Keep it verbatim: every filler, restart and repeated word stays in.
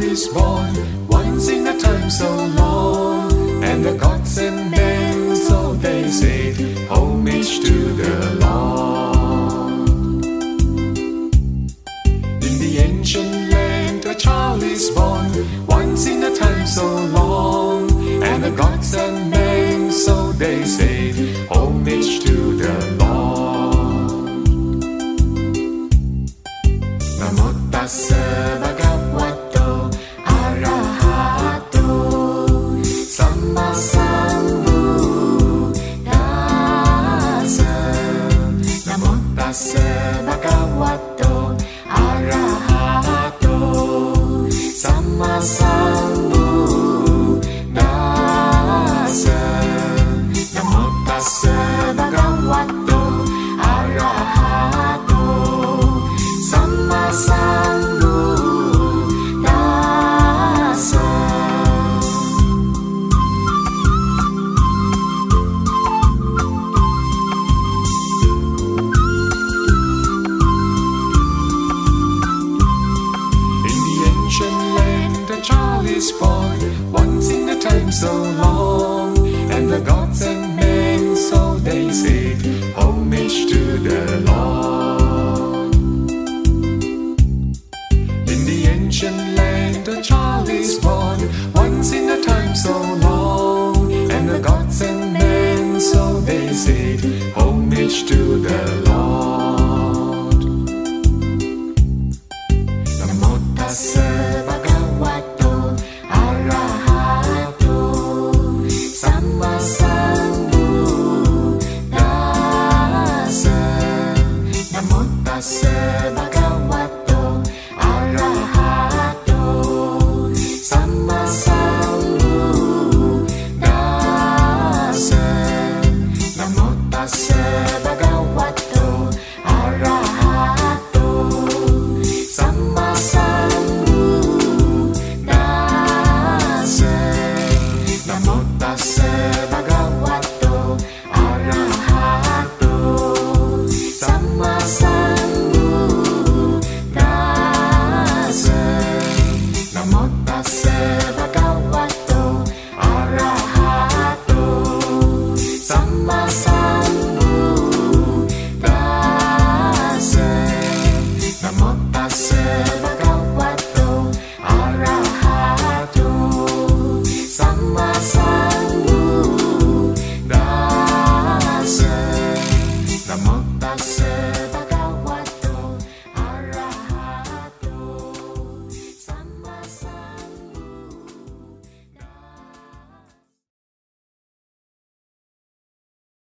child is born, once in a time so long, and the gods and men, so they say, homage to the Lord. In the ancient land a child is born, once in a time so long, and the gods and men, so they say, homage to the Lord. Namo tassa bhagavato arahato samma sambuddhassa. Namo tassa bhagavato arahato samma sambuddhassa. Namo tassa bhagavato arahato samma sambuddhassa. In the ancient land a child is born, once in a time so long, and the gods and men, so they say, homage to the Lord. In the ancient land a child is born, once in a time so long, and the gods and men, so they say, homage to the Lord. Namo tassa bhagavato arahato samma sambuddhassa. Namo tassa bhagavato arahato samma sambuddhassa. Namo tassa bhagavato arahato samma sambuddhassa. Namo tassa bhagavato arahato samma sambuddhassa. Namo tassa bhagavato